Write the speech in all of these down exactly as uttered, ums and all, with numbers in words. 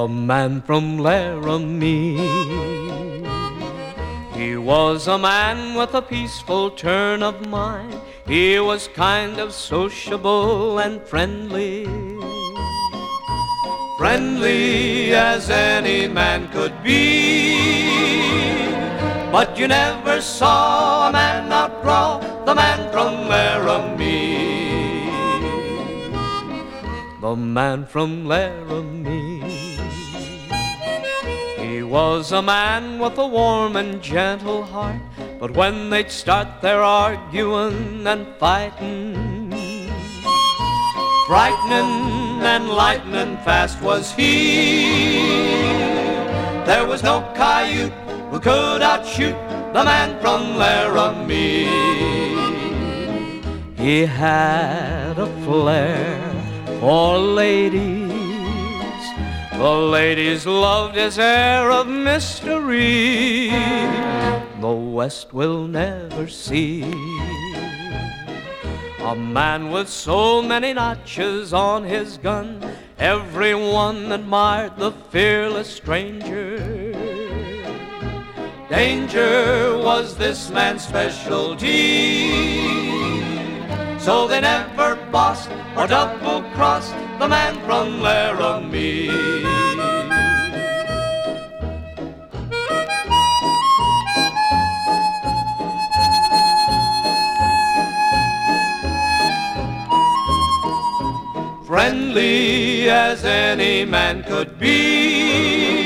the man from Laramie. He was a man with a peaceful turn of mind. He was kind of sociable and friendly, friendly as any man could be. But you never saw a man outdraw the man from Laramie. The man from Laramie. He was a man with a warm and gentle heart, but when they'd start their arguing and fighting, frightening and lightning fast was he. There was no coyote who could outshoot the man from Laramie. He had a flair for ladies. The ladies loved his air of mystery. The West will never see a man with so many notches on his gun. Everyone admired the fearless stranger. Danger was this man's specialty. So they never bossed or double-crossed the man from Laramie. Friendly as any man could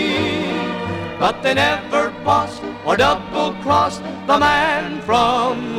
be, but they never bossed or double-crossed the man from